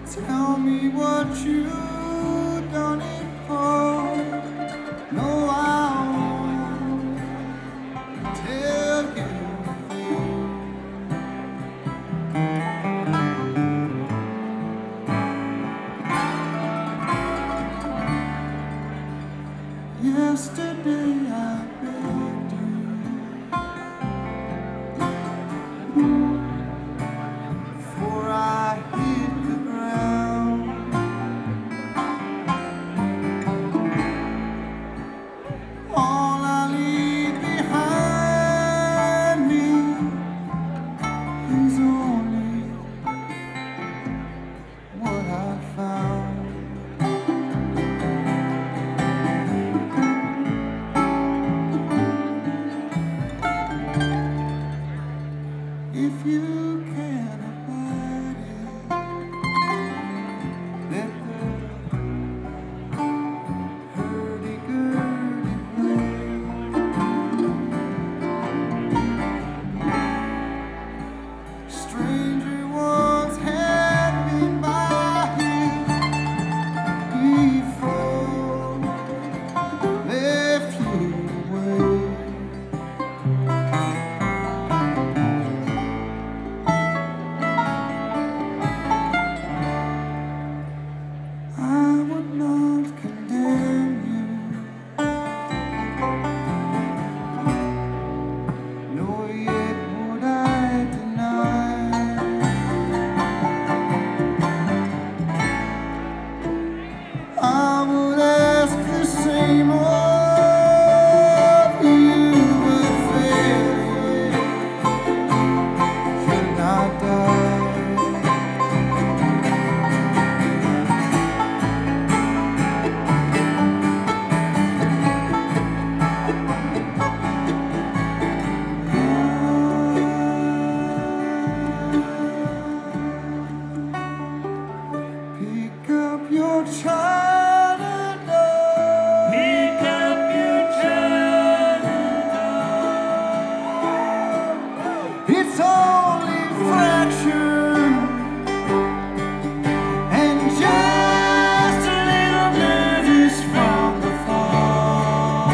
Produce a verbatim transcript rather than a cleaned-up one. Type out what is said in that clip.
Tell me what you done it for. No, I won't tell you. Yesterday I begged you before I hit the ground. All I leave behind me is only what I found. If you can abide it, let the hurdy-gurdy play. Stranger once had been by here before, left you away. I would not condemn you, nor yet would I deny. I would ask the same of you, but failure should not die. Pick up your child and dog. Pick up your child It's only fractured and just a little nervous from the fall.